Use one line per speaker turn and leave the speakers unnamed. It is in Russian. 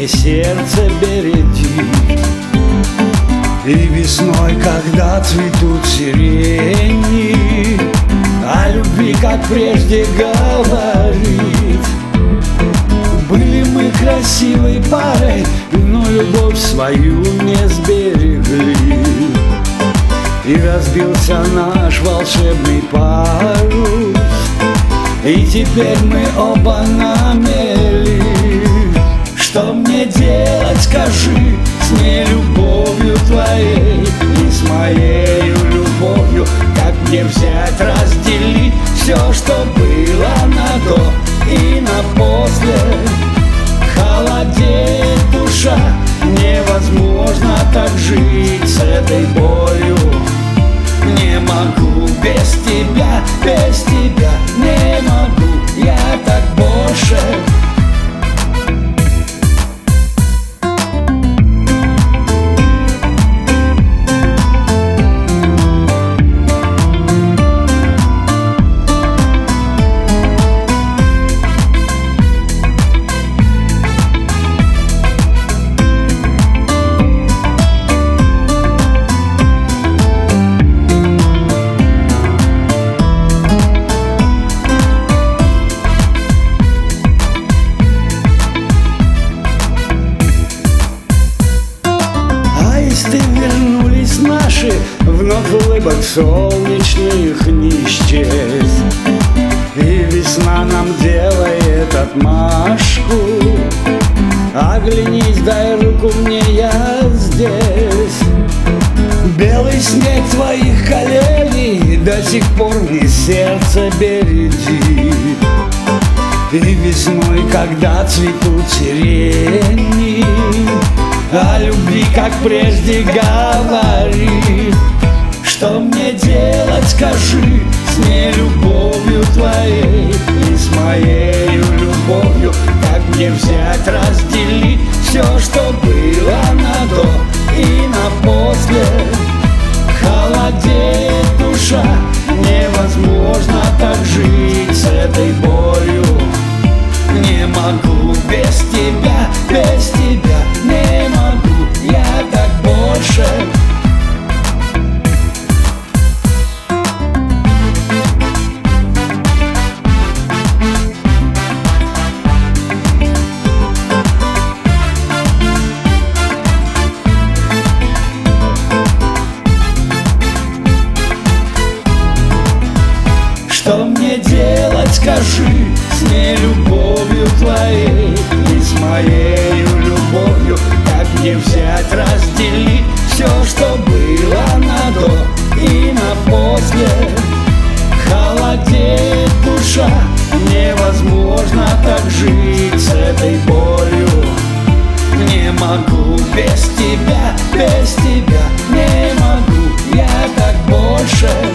сердце береги. И весной, когда цветут сирени, о любви, как прежде, говорит. Были мы красивой парой, но любовь свою не сберегли. И разбился наш волшебный парус, и теперь мы оба на мели. Что мне делать, скажи, с нелюбовью твоей и с моей любовью? Как мне взять, разделить все, что было на до и на после? Холодеет душа, невозможно так жить с этой болью. Не могу без тебя, не могу я так больше. Вернулись наши, вновь улыбок солнечных не исчез. И весна нам делает отмашку: оглянись, дай руку мне, я здесь. Белый снег твоих коленей до сих пор мне сердце бередит. И весной, когда цветут сирени, о любви, как прежде, говори. Что мне делать, скажи, с нелюбовью твоей и с моей любовью? Как мне взять, разделить все, что было на до и на после? Холодеет душа, невозможно так жить с этой болью. Не могу без тебя, не могу я так больше. Что мне делать, скажи, с нелюбовью твоей и с моей любовью? Как мне взять, разделить все, что было на до и на после? Холодеет душа, невозможно так жить с этой болью. Не могу без тебя, не могу я так больше.